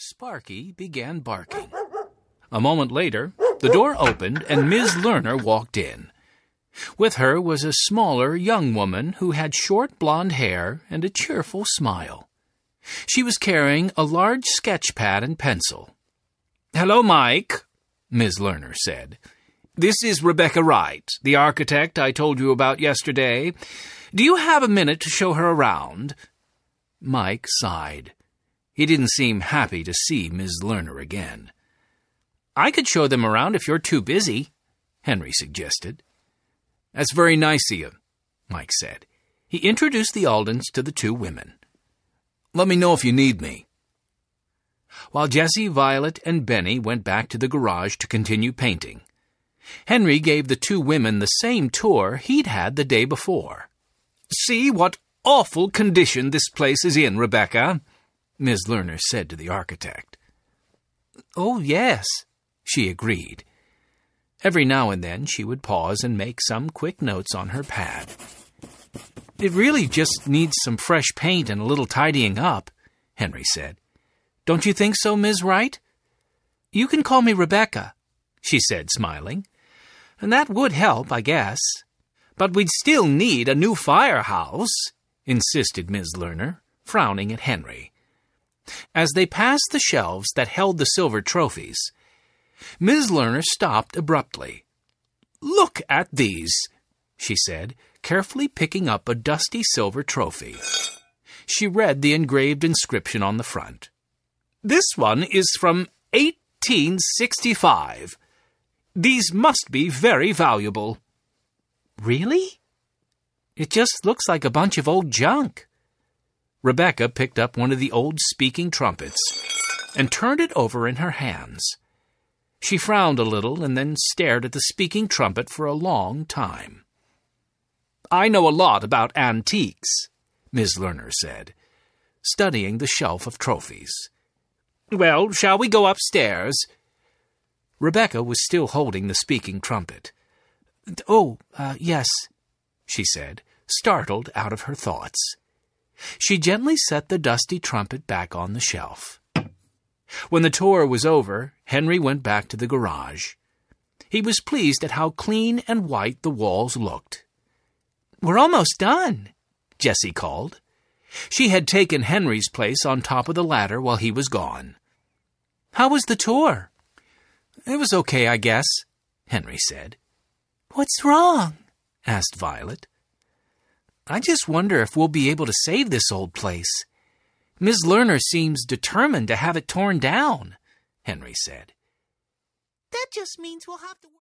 Sparky began barking. A moment later, the door opened and Ms. Lerner walked in. With her was a smaller young woman who had short blonde hair and a cheerful smile. She was carrying a large sketch pad and pencil. "Hello, Mike," Ms. Lerner said. "This is Rebecca Wright, the architect I told you about yesterday. Do you have a minute to show her around?" Mike sighed. He didn't seem happy to see Ms. Lerner again. "I could show them around if you're too busy," Henry suggested. "That's very nice of you," Mike said. He introduced the Aldens to the two women. "Let me know if you need me." While Jessie, Violet, and Benny went back to the garage to continue painting, Henry gave the two women the same tour he'd had the day before. "See what awful condition this place is in, Rebecca," Ms. Lerner said to the architect. "Oh, yes," she agreed. Every now and then she would pause and make some quick notes on her pad. "It really just needs some fresh paint and a little tidying up," Henry said. "Don't you think so, Ms. Wright?" "You can call me Rebecca," she said, smiling. "And that would help, I guess." "But we'd still need a new firehouse," insisted Ms. Lerner, frowning at Henry. As they passed the shelves that held the silver trophies, Ms. Lerner stopped abruptly. "Look at these," she said, carefully picking up a dusty silver trophy. She read the engraved inscription on the front. "This one is from 1865. These must be very valuable." "Really? It just looks like a bunch of old junk." Rebecca picked up one of the old speaking trumpets and turned it over in her hands. She frowned a little and then stared at the speaking trumpet for a long time. "I know a lot about antiques," Ms. Lerner said, studying the shelf of trophies. "Well, shall we go upstairs?" Rebecca was still holding the speaking trumpet. Yes," she said, startled out of her thoughts. She gently set the dusty trumpet back on the shelf. When the tour was over, Henry went back to the garage. He was pleased at how clean and white the walls looked. "We're almost done," Jessie called. She had taken Henry's place on top of the ladder while he was gone. "How was the tour?" "It was okay, I guess," Henry said. "What's wrong?" asked Violet. "I just wonder if we'll be able to save this old place. Ms. Lerner seems determined to have it torn down," Henry said. "That just means we'll have to..."